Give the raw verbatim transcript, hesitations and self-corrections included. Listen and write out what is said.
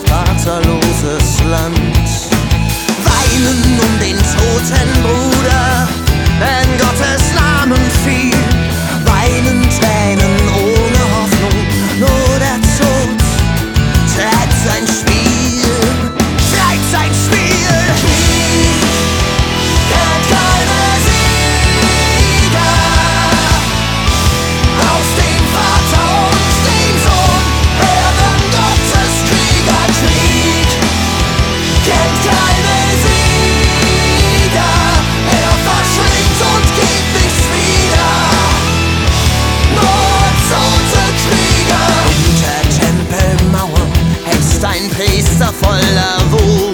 vaterloses Land. Weinen um den toten Bruder, der in Gottes Namen fiel. Weinen Tränen ohne Hoffnung, nur der Tod treibt sein Spiel, treibt sein Spiel. Krieg kennt keine Sieger, aus dem Vater und dem Sohn werden Gottes Krieger. Krieg kennt keine Sieger, er verschlingt und gibt nichts wieder, nur tote Krieger. Hinter Tempelmauern hext ein Priester voller Wut.